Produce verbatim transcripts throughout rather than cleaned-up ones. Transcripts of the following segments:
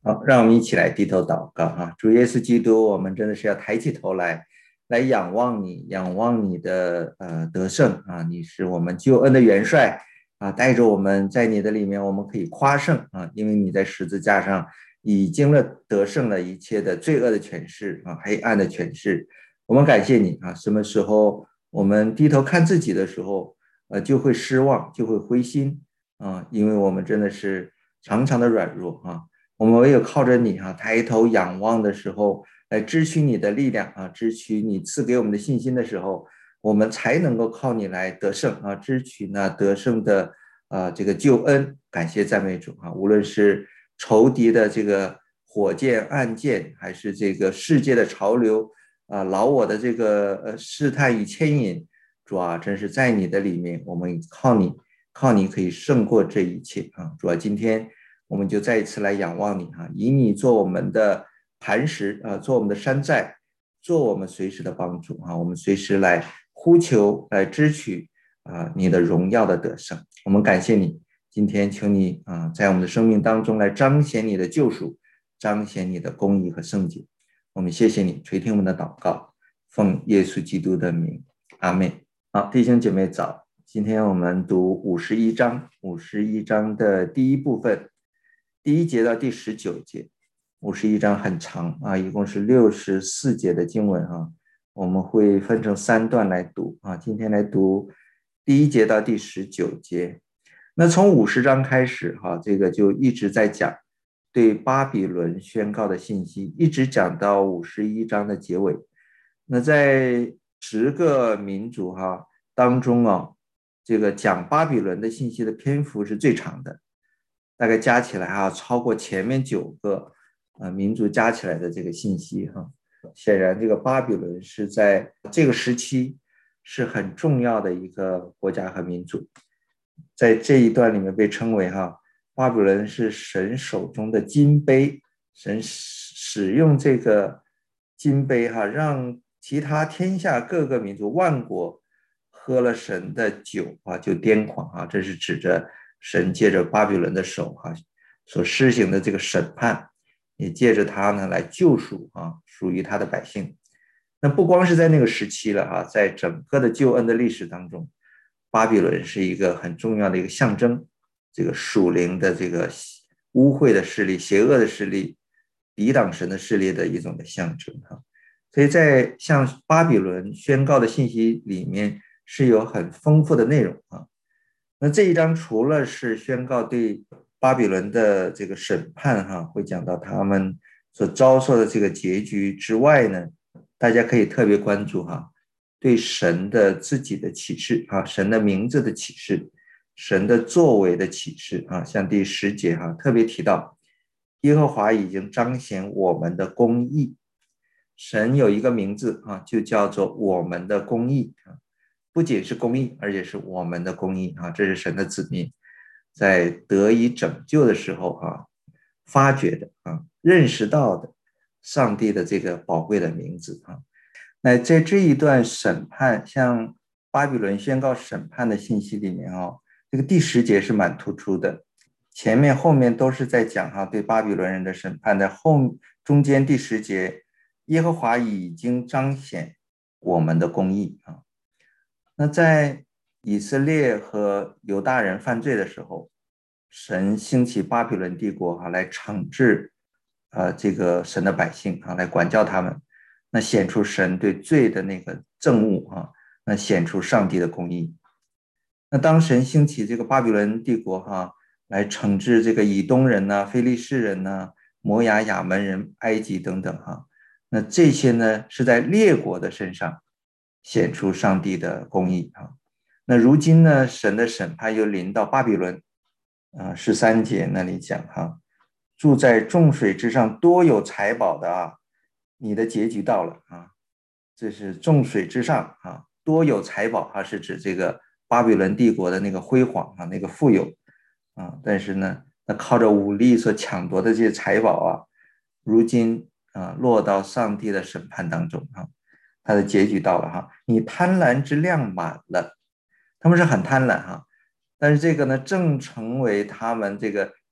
好，让我们一起来低头祷告啊！主耶稣基督，我们真的是要抬起头来，来仰望你，仰望你的呃得胜啊！你是我们救恩的元帅啊，带着我们在你的里面，我们可以夸胜啊！因为你在十字架上已经了得胜了一切的罪恶的权势啊，黑暗的权势。我们感谢你啊！什么时候我们低头看自己的时候，呃，就会失望，就会灰心啊！因为我们真的是常常的软弱啊！我们唯有靠着你哈、啊，抬头仰望的时候，来支取你的力量啊，支取你赐给我们的信心的时候，我们才能够靠你来得胜啊，支取那得胜的啊这个救恩。感谢赞美主啊！无论是仇敌的这个火箭、暗箭，还是这个世界的潮流啊，老我的这个呃试探与牵引，主啊，真是在你的里面，我们靠你，靠你可以胜过这一切啊！主啊，今天。我们就再一次来仰望你哈，以你做我们的磐石啊，做我们的山寨，做我们随时的帮助啊，我们随时来呼求，来支取啊你的荣耀的得胜。我们感谢你，今天求你啊，在我们的生命当中来彰显你的救赎，彰显你的公义和圣洁。我们谢谢你垂听我们的祷告，奉耶稣基督的名，阿们。好，弟兄姐妹早，今天我们读五十一章，五十一章的第一部分。第一节到第十九节，五十一章很长啊，一共是六十四节的经文啊，我们会分成三段来读啊。今天来读第一节到第十九节。那从五十章开始哈、啊，这个就一直在讲对巴比伦宣告的信息，一直讲到五十一章的结尾。那在十个民族哈、啊、当中啊，这个讲巴比伦的信息的篇幅是最长的。大概加起来啊，超过前面九个呃民族加起来的这个信息哈。显然，这个巴比伦是在这个时期是很重要的一个国家和民族，在这一段里面被称为哈，巴比伦是神手中的金杯，神使用这个金杯哈，让其他天下各个民族万国喝了神的酒啊，就癫狂啊，这是指着。神借着巴比伦的手哈、啊，所施行的这个审判，也借着他呢来救赎啊属于他的百姓。那不光是在那个时期了啊，在整个的救恩的历史当中，巴比伦是一个很重要的一个象征，这个属灵的这个污秽的势力、邪恶的势力、抵挡神的势力的一种的象征哈。所以在向巴比伦宣告的信息里面是有很丰富的内容啊。那这一章除了是宣告对巴比伦的这个审判哈，会讲到他们所遭受的这个结局之外呢，大家可以特别关注哈，对神的自己的启示啊，神的名字的启示，神的作为的启示啊，像第十节哈，特别提到耶和华已经彰显我们的公义，神有一个名字啊，就叫做我们的公义啊。不仅是公义，而且是我们的公义啊！这是神的子民在得以拯救的时候啊，发掘的啊，认识到的上帝的这个宝贵的名字啊。那在这一段审判，向巴比伦宣告审判的信息里面啊，这个第十节是蛮突出的，前面后面都是在讲哈、啊、对巴比伦人的审判的后中间第十节，耶和华已经彰显我们的公义啊。那在以色列和犹大人犯罪的时候，神兴起巴比伦帝国啊，来惩治呃这个神的百姓啊，来管教他们，那显出神对罪的那个憎恶啊，那显出上帝的公义。那当神兴起这个巴比伦帝国哈、啊，来惩治这个以东人呐、啊、非利士人呐、啊、摩押、亚门人、埃及等等哈、啊，那这些呢是在列国的身上显出上帝的公义啊。那如今呢，神的审判又临到巴比伦啊，十三节那里讲哈，住在众水之上多有财宝的啊，你的结局到了啊。这是众水之上啊，多有财宝啊，是指这个巴比伦帝国的那个辉煌啊，那个富有啊。但是呢，那靠着武力所抢夺的这些财宝啊，如今啊落到上帝的审判当中啊。他的结局到了哈，你贪婪之量满了，他们是很贪婪哈，但是这个呢，正成为他们这个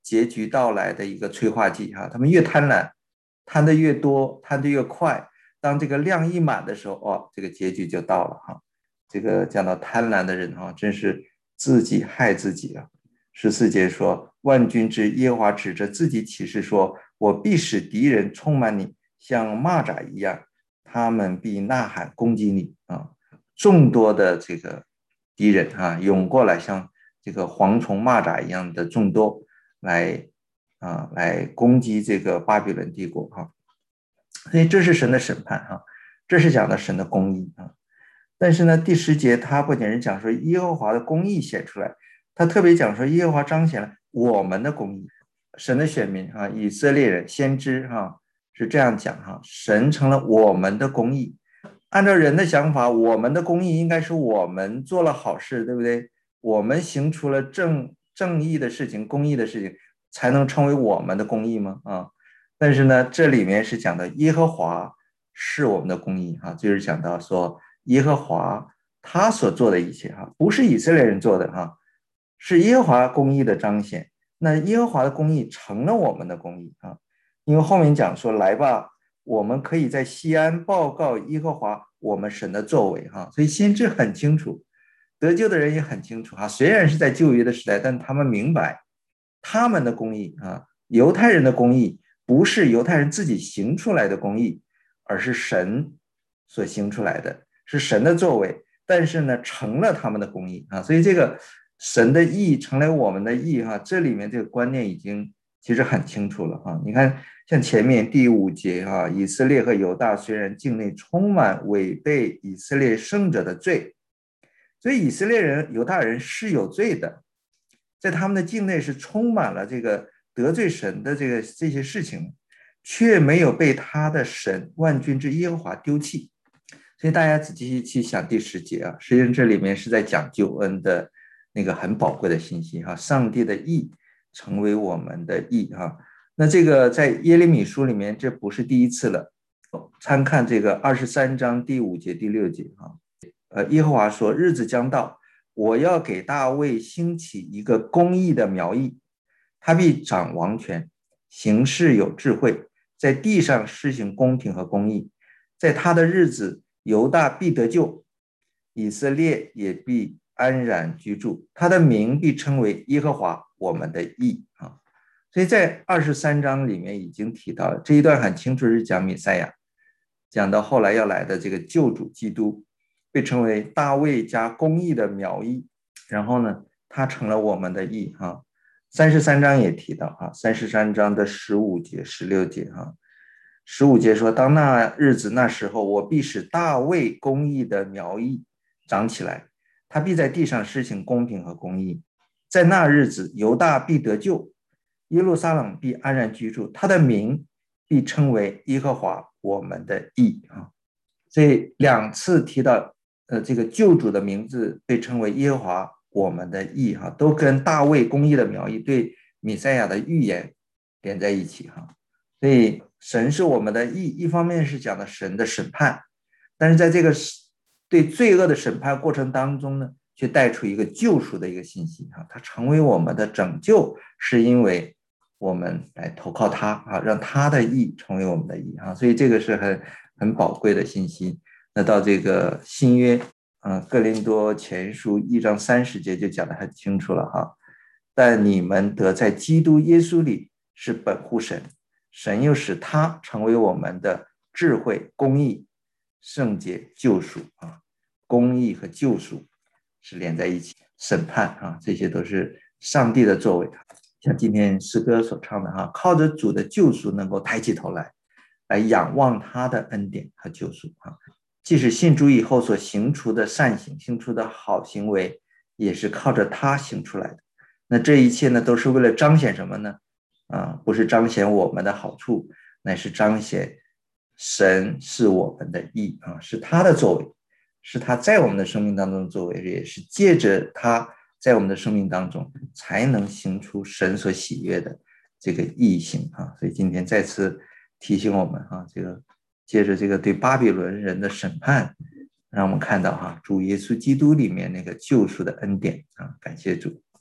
结局到来的一个催化剂哈。他们越贪婪，贪的越多，贪的越快。当这个量一满的时候，哦，这个结局就到了哈。这个讲到贪婪的人哈，真是自己害自己啊。十四节说，万军之耶和华指着自己起誓说，我必使敌人充满你，像蚂蚱一样，他们必呐喊攻击你啊。众多的这个敌人啊，涌过来，像这个蝗虫蚂蚱一样的众多来啊，来攻击这个巴比伦帝国哈。所以这是神的审判哈，这是讲的神的公义啊。但是呢，第十节他不仅是讲说耶和华的公义显出来，他特别讲说耶和华彰显了我们的公义。神的选民啊，以色列人先知哈是这样讲哈，神成了我们的公义。按照人的想法，我们的公义应该是我们做了好事，对不对？我们行出了正正义的事情、公义的事情，才能成为我们的公义吗？啊，但是呢，这里面是讲的耶和华是我们的公义哈，就是讲到说耶和华他所做的一切哈，不是以色列人做的哈，是耶和华公义的彰显。那耶和华的公义成了我们的公义啊，因为后面讲说来吧，我们可以在西安报告耶和华我们神的作为哈，所以先知很清楚，得救的人也很清楚哈。虽然是在旧约的时代，但他们明白他们的公义啊，犹太人的公义不是犹太人自己行出来的公义，而是神所行出来的，是神的作为，但是呢，成了他们的公义啊。所以这个神的义成了我们的义哈，这里面这个观念已经其实很清楚了哈。你看，像前面第五节哈，以色列和犹大虽然境内充满违背以色列圣者的罪，所以以色列人、犹大人是有罪的，在他们的境内是充满了这个得罪神的这个这些事情，却没有被他的神万军之耶和华丢弃。所以大家仔细去想第十节啊，实际上这里面是在讲救恩的那个很宝贵的信息哈，上帝的义成为我们的义哈。那这个在耶利米书里面，这不是第一次了，参看这个二十三章第五节、第六节哈。呃，耶和华说：“日子将到，我要给大卫兴起一个公义的苗裔，他必掌王权，行事有智慧，在地上施行公平和公义。在他的日子，犹大必得救，以色列也必安然居住，他的名必称为耶和华我们的义啊。”所以在二十三章里面已经提到了这一段，很清楚是讲弥赛亚，讲到后来要来的这个救主基督，被称为大卫家公义的苗裔，然后呢，他成了我们的义哈。三十三章也提到哈，三十三章的十五节、十六节哈。十五节说：“当那日子那时候，我必使大卫公义的苗裔长起来，他必在地上施行公平和公义。在那日子，犹大必得救，耶路撒冷必安然居住，他的名必称为耶和华我们的义啊。”所以两次提到，呃，这个救主的名字被称为耶和华我们的义哈，都跟大卫公义的苗裔对弥赛亚的预言连在一起哈。所以神是我们的义，一方面是讲的神的审判，但是在这个对罪恶的审判过程当中呢，却带出一个救赎的一个信息哈，它成为我们的拯救，是因为我们来投靠他啊，让他的义成为我们的义啊，所以这个是很很宝贵的信息。那到这个新约，嗯，哥林多前书一章三十节就讲得很清楚了哈。但你们得在基督耶稣里是本乎神，神又使他成为我们的智慧、公义、圣洁、救赎啊。公义和救赎是连在一起，审判啊，这些都是上帝的作为。像今天诗歌所唱的哈，靠着主的救赎能够抬起头来，来仰望他的恩典和救赎啊。即使信主以后所行出的善行、行出的好行为，也是靠着他行出来的。那这一切呢，都是为了彰显什么呢？啊，不是彰显我们的好处，乃是彰显神是我们的义啊，是他的作为，是他在我们的生命当中的作为，也是借着他在我们的生命当中才能行出神所喜悦的这个义行啊。所以今天再次提醒我们啊，这个借着这个对巴比伦人的审判，让我们看到哈，主耶稣基督里面那个救赎的恩典啊，感谢主。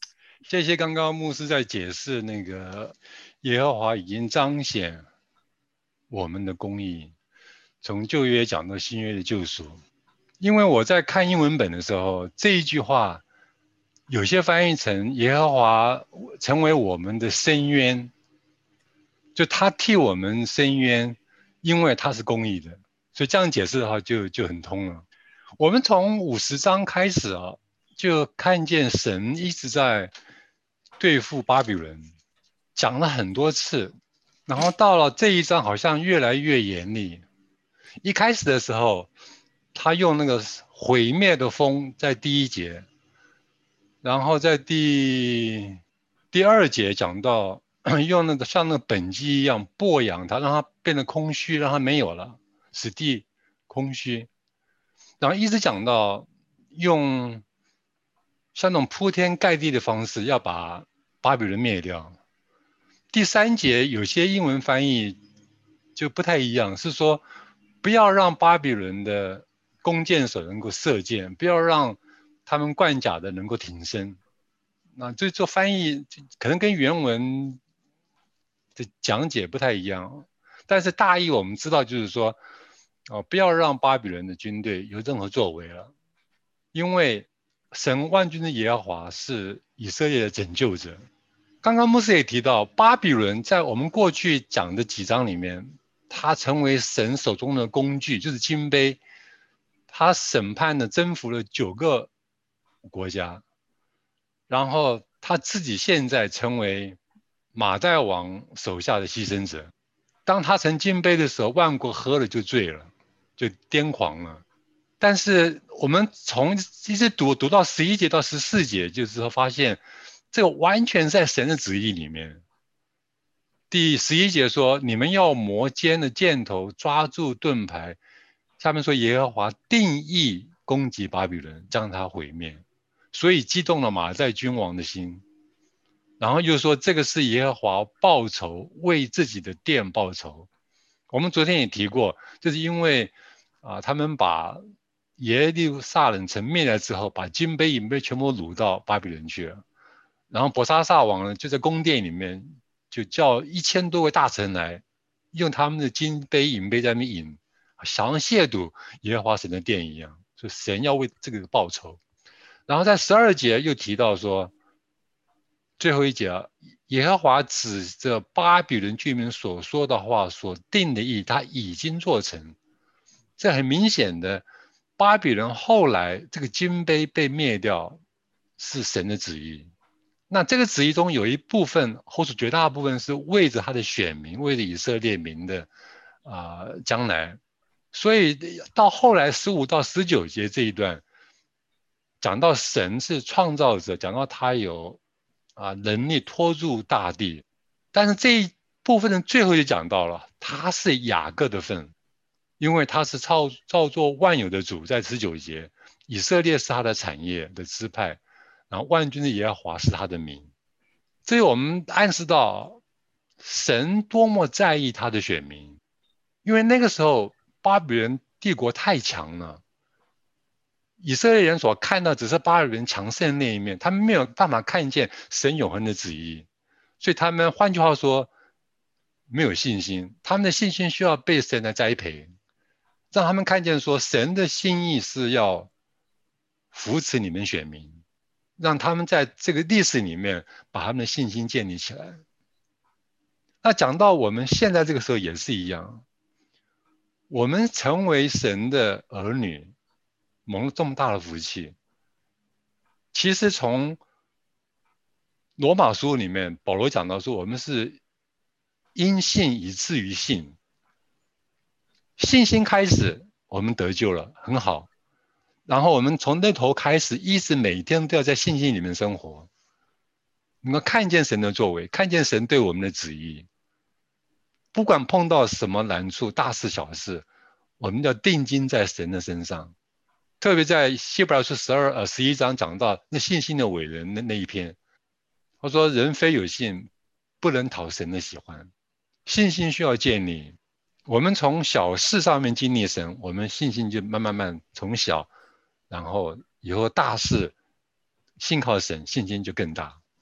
谢谢刚刚牧师在解释那个耶和华已经彰显我们的公义，从旧约讲到新约的救赎。因为我在看英文本的时候，这一句话有些翻译成耶和华成为我们的伸冤，就他替我们伸冤，因为他是公义的，所以这样解释的话就就很通了。我们从五十章开始啊，就看见神一直在对付巴比伦，讲了很多次，然后到了这一章好像越来越严厉。一开始的时候，他用那个毁灭的风在第一节，然后在第第二节讲到用那个像那个本鸡一样剥养它，让它变得空虚，让它没有了，使地空虚。然后一直讲到用像那种铺天盖地的方式要把巴比伦灭掉。第三节有些英文翻译就不太一样，是说不要让巴比伦的弓箭手能够射箭，不要让他们冠甲的能够挺身。那这做翻译可能跟原文的讲解不太一样，但是大意我们知道就是说，哦，不要让巴比伦的军队有任何作为了，因为神万军的耶和华是以色列的拯救者。刚刚牧师也提到，巴比伦在我们过去讲的几章里面，他成为神手中的工具，就是金杯，他审判的征服了九个国家，然后他自己现在成为马代王手下的牺牲者。当他成金杯的时候，万国喝了就醉了，就癫狂了。但是我们从一直读读到十一节到十四节，就是说发现这个完全在神的旨意里面。第十一节说：“你们要磨尖的箭头，抓住盾牌。”下面说：“耶和华定义攻击巴比伦，将他毁灭。”所以激动了马代君王的心。然后又说：“这个是耶和华报仇，为自己的殿报仇。”我们昨天也提过，就是因为啊、呃，他们把耶路撒冷城灭了之后，把金杯银杯全部掳到巴比伦去了。然后伯沙撒王呢，就在宫殿里面就叫一千多位大臣来，用他们的金杯银杯在那边饮，想要亵渎耶和华神的殿一样，所以神要为这个报仇。然后在十二节又提到说，最后一节啊，耶和华指着巴比伦居民所说的话所定的义，他已经做成。这很明显的，巴比伦后来这个金杯被灭掉，是神的旨意。那这个旨意中有一部分，或者绝大部分是为着他的选民，为着以色列民的啊、呃、将来。所以到后来十五到十九节这一段，讲到神是创造者，讲到他有啊能力托住大地，但是这一部分的最后就讲到了，他是雅各的份，因为他是造造作万有的主，在十九节，以色列是他的产业的支派，然后万军的耶和华是他的名。这我们暗示到神多么在意他的选民，因为那个时候巴比伦帝国太强了，以色列人所看到只是巴比伦强盛的那一面，他们没有办法看见神永恒的旨意，所以他们换句话说没有信心，他们的信心需要被神来栽培，让他们看见说神的心意是要扶持你们选民，让他们在这个历史里面把他们的信心建立起来。那讲到我们现在这个时候也是一样，我们成为神的儿女，蒙了这么大的福气。其实从罗马书里面，保罗讲到说，我们是因信以至于信，信心开始，我们得救了，很好。然后我们从那头开始，一直每天都要在信心里面生活，能够看见神的作为，看见神对我们的旨意。不管碰到什么难处，大事小事，我们要定睛在神的身上。特别在希伯来书十二呃十一章讲到那信心的伟人的那一篇，他说人非有信，不能讨神的喜欢。信心需要建立，我们从小事上面经历神，我们信心就慢慢慢从小，然后以后大事信靠神，信心就更大。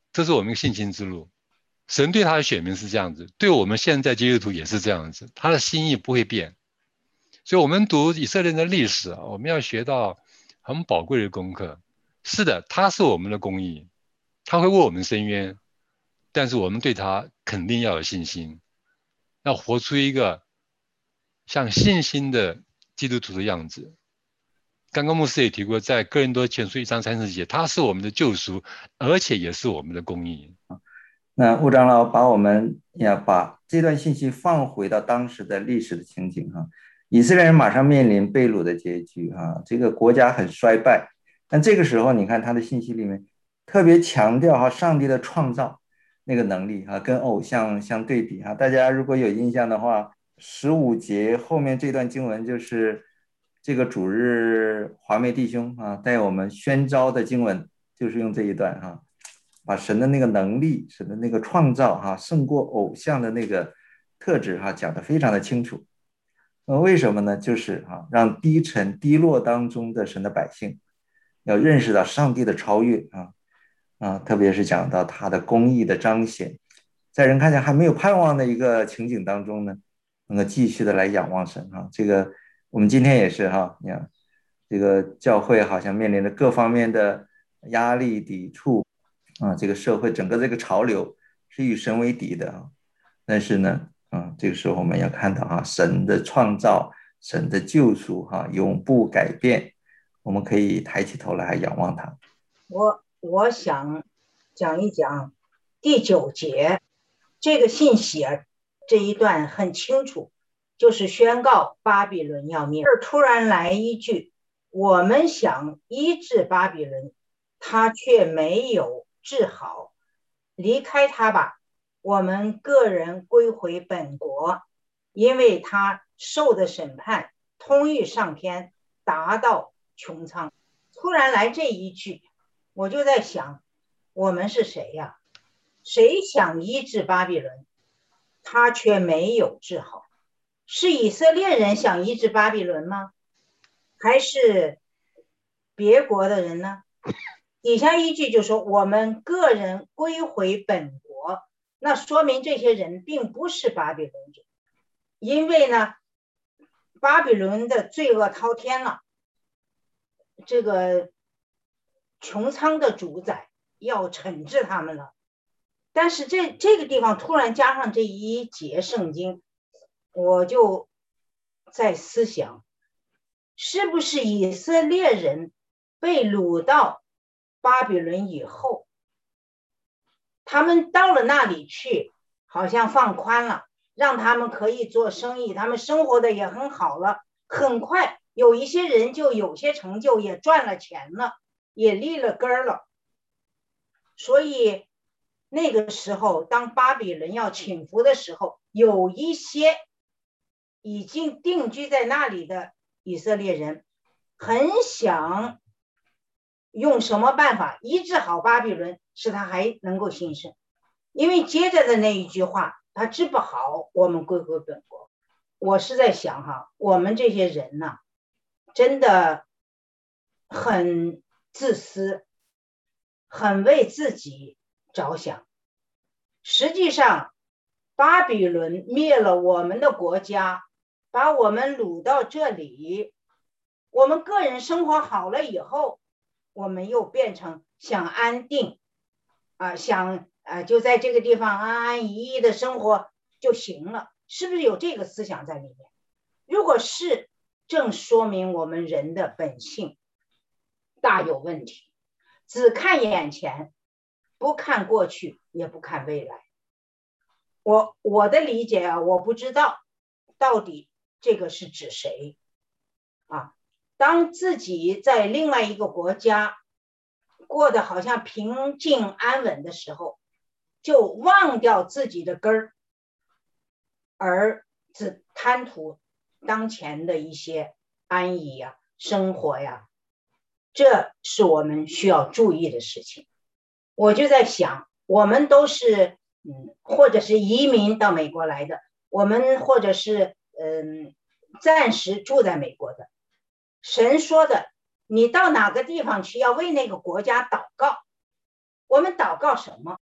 这是我们信心之路。神对他的选民是这样子，对我们现在基督徒也是这样子，他的心意不会变。所以我们读以色列人的历史啊，我们要学到很宝贵的功课。是的，他是我们的公义，他会为我们伸冤，但是我们对他肯定要有信心，要活出一个像信心的基督徒的样子。刚刚牧师也提过，在哥林多前书一章三十节，他是我们的救赎，而且也是我们的公义。 那吴长老把我们要把这段信息放回到当时的历史的情景哈，以色列人马上面临被掳的结局哈，这个国家很衰败，但这个时候你看他的信息里面特别强调哈上帝的创造那个能力哈，跟偶像相对比哈，大家如果有印象的话，十五节后面这段经文就是这个主日华美弟兄啊带我们宣召的经文，就是用这一段哈。把神的那个能力，神的那个创造哈，胜过偶像的那个特质哈，讲得非常的清楚。那为什么呢？就是哈，让低沉低落当中的神的百姓要认识到上帝的超越啊啊，特别是讲到他的公义的彰显，在人看见还没有盼望的一个情景当中呢，能够继续的来仰望神哈。这个我们今天也是哈，你看这个教会好像面临着各方面的压力抵触。啊，这个社会整个这个潮流是与神为敌的啊，但是呢，啊，这个时候我们要看到哈，神的创造，神的救赎哈，永不改变，我们可以抬起头来仰望他。 我我想讲一讲第九节这个信息啊，这一段很清楚，就是宣告巴比伦要灭。这突然来一句，我们想医治巴比伦，他却没有治好，离开他吧，我们个人归回本国，因为他受的审判通谕上天，达到穹苍。突然来这一句，我就在想，我们是谁呀？谁想医治巴比伦，他却没有治好？是以色列人想医治巴比伦吗？还是别国的人呢？底下一句就说我们个人归回本国，那说明这些人并不是巴比伦人，因为呢，巴比伦的罪恶滔天了，这个穹苍的主宰要惩治他们了。但是这这个地方突然加上这一节圣经，我就在思想，是不是以色列人被掳到巴比伦以后，他们到了那里去，好像放宽了，让他们可以做生意，他们生活的也很好了，很快有一些人就有些成就，也赚了钱了，也立了根了。所以那个时候当巴比伦要倾覆的时候，有一些已经定居在那里的以色列人很想用什么办法医治好巴比伦，使他还能够兴盛。因为接着的那一句话，他治不好，我们归回本国。我是在想哈，我们这些人呢，真的很自私，很为自己着想。实际上巴比伦灭了我们的国家，把我们掳到这里，我们个人生活好了以后，我们又变成想安定啊、呃，想啊、呃，就在这个地方安安逸逸的生活就行了，是不是有这个思想在里面？如果是，正说明我们人的本性大有问题，只看眼前，不看过去，也不看未来。我我的理解啊，我不知道到底这个是指谁啊？当自己在另外一个国家过得好像平静安稳的时候，就忘掉自己的根儿，而只贪图当前的一些安逸呀、生活呀，这是我们需要注意的事情。我就在想，我们都是嗯，或者是移民到美国来的，我们或者是嗯暂时住在美国的。神说的，你到哪个地方去要为那个国家祷告，我们祷告什么？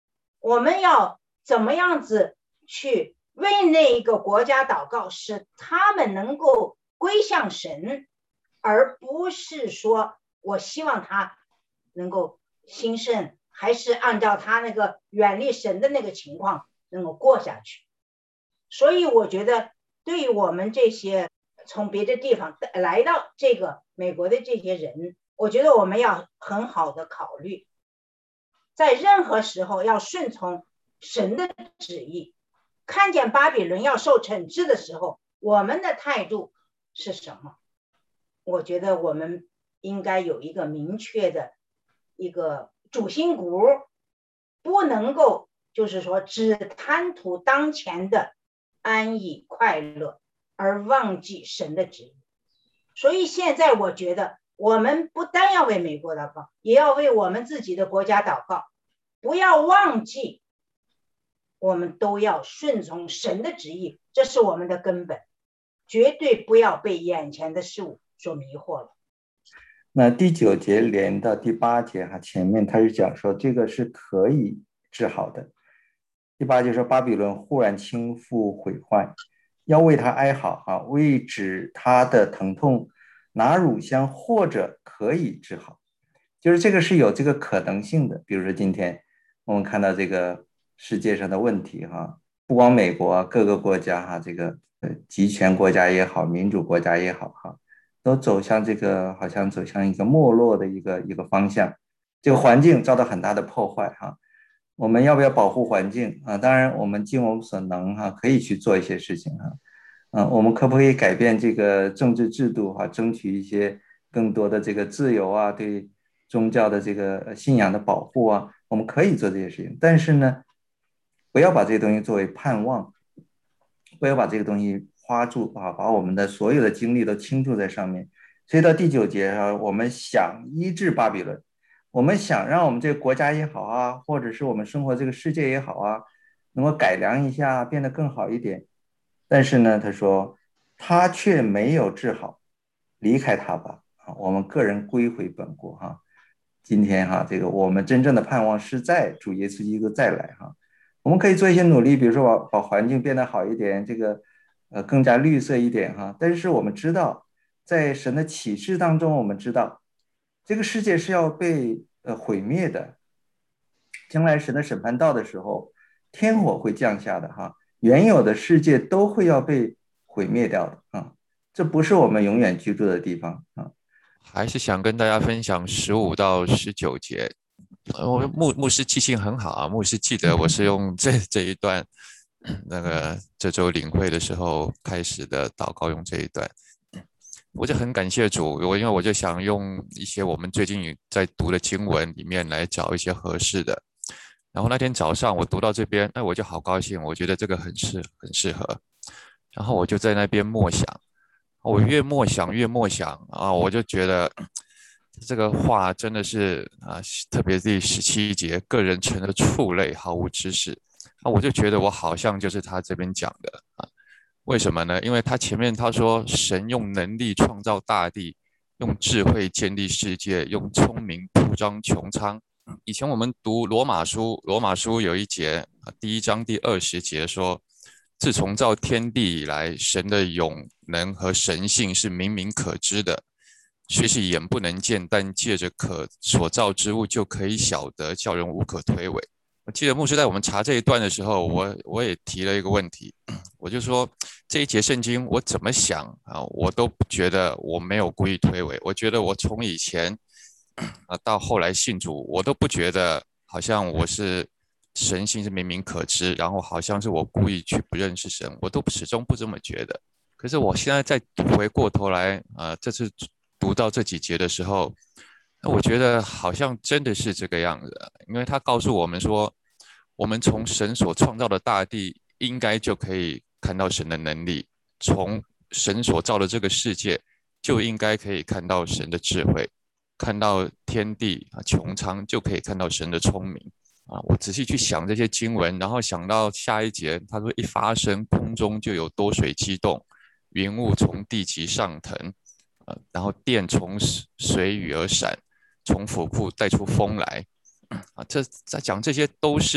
我们要怎么样子去为那一个国家祷告，使他们能够归向神，而不是说我希望他能够兴盛，还是按照他那个远离神的那个情况能够过下去。所以我觉得对于我们这些从别的地方来到这个美国的这些人，我觉得我们要很好的考虑，在任何时候要顺从神的旨意。看见巴比伦要受惩治的时候，我们的态度是什么？我觉得我们应该有一个明确的一个主心骨，不能够就是说只贪图当前的安逸快乐，而忘记神的旨意。所以现在我觉得我们不但要为美国祷告，也要为我们自己的国家祷告，不要忘记我们都要顺从神的旨意，这是我们的根本，绝对不要被眼前的事物所迷惑了。 那第九节连到第八节哈，前面他是讲说这个是可以治好的。第八节说巴比伦忽然倾覆毁坏，要为他哀嚎哈，为止他的疼痛拿乳香，或者可以治好，就是这个是有这个可能性的。比如说今天我们看到这个世界上的问题哈，不光美国，各个国家哈，这个呃集权国家也好，民主国家也好哈，都走向这个好像走向一个没落的一个一个方向，这个环境遭到很大的破坏哈。我们要不要保护环境啊？当然，我们尽我们所能哈，可以去做一些事情哈。嗯，我们可不可以改变这个政治制度哈，争取一些更多的这个自由啊，对宗教的这个信仰的保护啊？我们可以做这些事情，但是呢，不要把这些东西作为盼望，不要把这个东西花住啊，把我们的所有的精力都倾注在上面。所以到第九节啊，我们想医治巴比伦。我们想让我们这个国家也好啊，或者是我们生活这个世界也好啊，能够改良一下，变得更好一点。但是呢，他说他却没有治好，离开他吧啊，我们个人归回本国哈。今天哈，这个我们真正的盼望是在主耶稣基督再来哈。我们可以做一些努力，比如说把把环境变得好一点，这个呃更加绿色一点哈。但是我们知道，在神的启示当中，我们知道。这个世界是要被呃毁灭的，将来神的审判到的时候，天火会降下的哈，原有的世界都会要被毁灭掉的啊，这不是我们永远居住的地方啊。 还是想跟大家分享十五到十九节，我牧牧师记性很好啊，牧师记得我是用这这一段，那个这周领会的时候开始的祷告用这一段。我就很感谢主，我因为我就想用一些我们最近在读的经文里面来找一些合适的。然后那天早上我读到这边，哎，我就好高兴，我觉得这个很适很适合。然后我就在那边默想，我越默想越默想啊，我就觉得这个话真的是啊，特别第十七节，个人成了畜类，毫无知识啊，我就觉得我好像就是他这边讲的啊。为什么呢？因为他前面他说神用能力创造大地，用智慧建立世界，用聪明铺张穹苍。以前我们读罗马书，罗马书有一节，第一章第二十节说，自从造天地以来，神的永能和神性是明明可知的，虽是眼不能见，但借着可所造之物就可以晓得，叫人无可推诿。我记得牧师在我们查这一段的时候，我我也提了一个问题，我就说这一节圣经我怎么想啊，我都觉得我没有故意推诿。我觉得我从以前啊到后来信主，我都不觉得好像我是神性是明明可知，然后好像是我故意去不认识神，我都始终不这么觉得。可是我现在再回过头来啊，这次读到这几节的时候，我觉得好像真的是这个样子，因为他告诉我们说，我们从神所创造的大地应该就可以看到神的能力，从神所造的这个世界就应该可以看到神的智慧，看到天地啊穹苍就可以看到神的聪明啊。我仔细去想这些经文，然后想到下一节，他说一发声，空中就有多水激动，云雾从地极上腾，啊，然后电从水雨而闪，从府库带出风来，啊，这在讲这些都是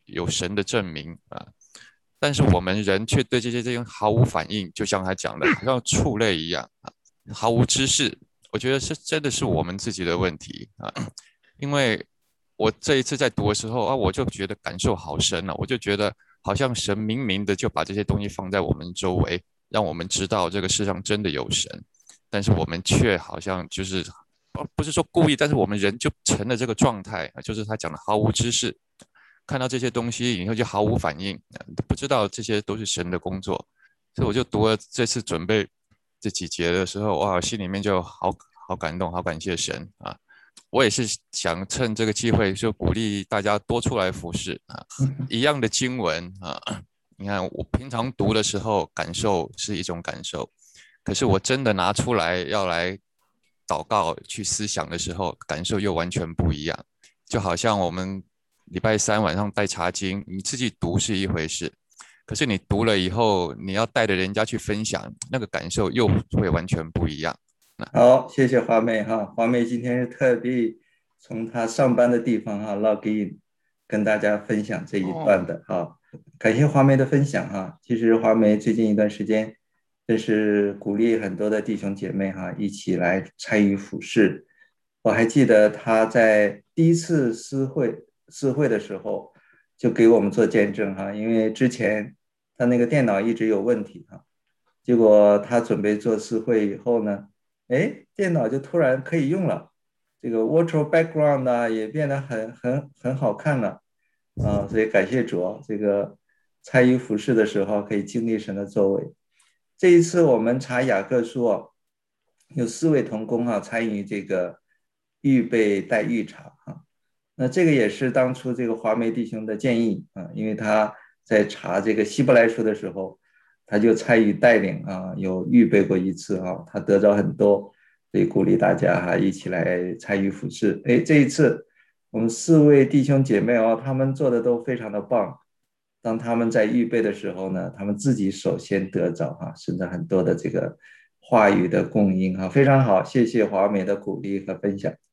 有神的证明啊。但是我们人却对这些这些毫无反应，就像他讲的，好像畜类一样啊，毫无知识。我觉得是真的是我们自己的问题啊，因为我这一次在读的时候啊，我就觉得感受好深了、啊，我就觉得好像神明明的就把这些东西放在我们周围，让我们知道这个世上真的有神，但是我们却好像就是不是说故意，但是我们人就成了这个状态啊，就是他讲的毫无知识。看到这些东西以后就毫无反应，不知道这些都是神的工作，所以我就读了这次准备这几节的时候，哇，心里面就好好感动，好感谢神啊！我也是想趁这个机会，就鼓励大家多出来服侍啊，一样的经文啊，你看我平常读的时候感受是一种感受，可是我真的拿出来要来祷告去思想的时候，感受又完全不一样，就好像我们礼拜三晚上带查经，你自己读是一回事，可是你读了以后，你要带着人家去分享，那个感受又会完全不一样。 好，谢谢华妹哈，华妹今天是特地从她上班的地方哈 log in 跟大家分享这一段的哈、哦，感谢华妹的分享哈。其实华妹最近一段时间，真是鼓励很多的弟兄姐妹哈一起来参与服事。我还记得她在第一次私会私会的时候，就给我们做见证哈，因为之前她那个电脑一直有问题哈，结果她准备做私会以后呢。哎，电脑就突然可以用了，这个 virtual background 呢也变得很很很好看了，啊，所以感谢主，这个参与服事的时候可以经历神的作为。这一次我们查雅各书啊，有四位同工啊参与这个预备带预查啊，那这个也是当初这个华梅弟兄的建议啊，因为他在查这个希伯来书的时候。他就参与带领啊，有预备过一次啊，他得着很多，所以鼓励大家哈、啊、一起来参与服事。哎，这一次我们四位弟兄姐妹哦，他们做的都非常的棒。当他们在预备的时候呢，他们自己首先得着哈、啊，甚至很多的这个话语的供应哈、啊，非常好，谢谢华美的鼓励和分享。